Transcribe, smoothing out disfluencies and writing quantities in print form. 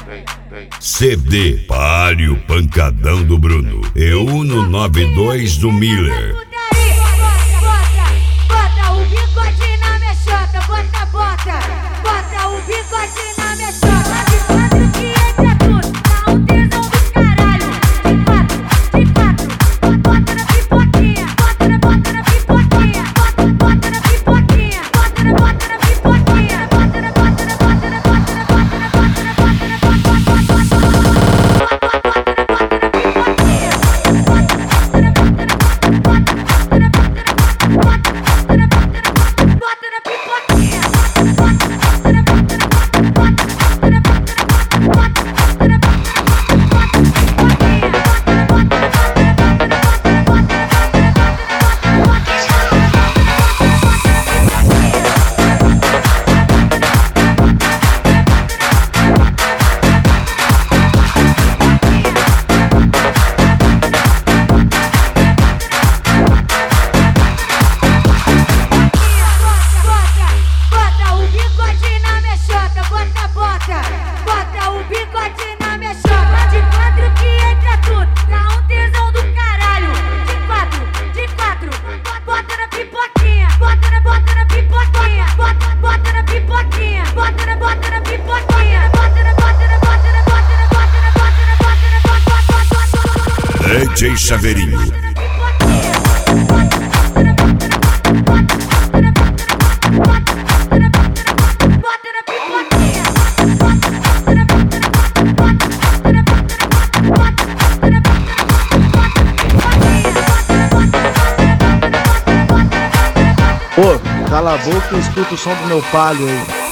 CD Pare o Pancadão do Bruno e Uno 92 do Miller. Bota o bigode na minha chota, bota o bigode na minha chota. De quatro que entra tudo, dá um tesão do caralho. De quatro, bota na pipoquinha, bota na pipoquinha, bota na pipoquinha, bota na pipoquinha, bota na DJ Chaveirinho. Ô, cala a boca e escuta o som do meu palio aí.